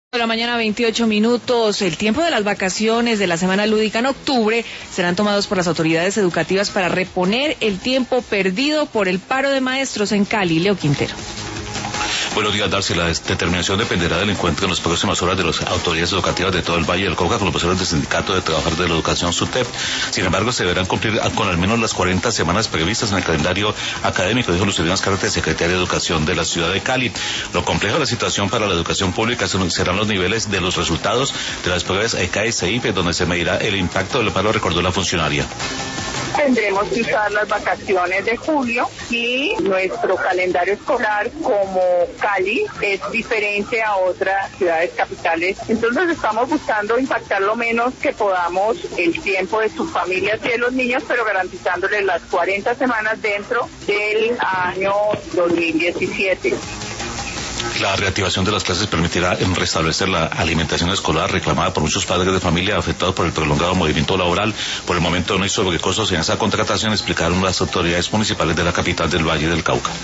De la mañana, 28 minutos. El tiempo de las vacaciones de la semana lúdica en octubre serán tomados por las autoridades educativas para reponer el tiempo perdido por el paro de maestros en Cali. Leo Quintero. Buenos días, Darcy. La determinación dependerá del encuentro en las próximas horas de las autoridades educativas de todo el Valle del Cauca con los profesores del Sindicato de Trabajadores de la Educación SUTEP. Sin embargo, se deberán cumplir con al menos las 40 semanas previstas en el calendario académico, dijo Lucía Carrete, secretaria de Educación de la ciudad de Cali. Lo complejo de la situación para la educación pública serán los niveles de los resultados de las pruebas ECA y CIPE, donde se medirá el impacto del paro, recordó la funcionaria. Tendremos que usar las vacaciones de julio y nuestro calendario escolar como Cali es diferente a otras ciudades capitales. Entonces estamos buscando impactar lo menos que podamos el tiempo de sus familias y de los niños, pero garantizándoles las 40 semanas dentro del año 2017. La reactivación de las clases permitirá restablecer la alimentación escolar reclamada por muchos padres de familia afectados por el prolongado movimiento laboral. Por el momento no hay sobrecostos en esa contratación, explicaron las autoridades municipales de la capital del Valle del Cauca.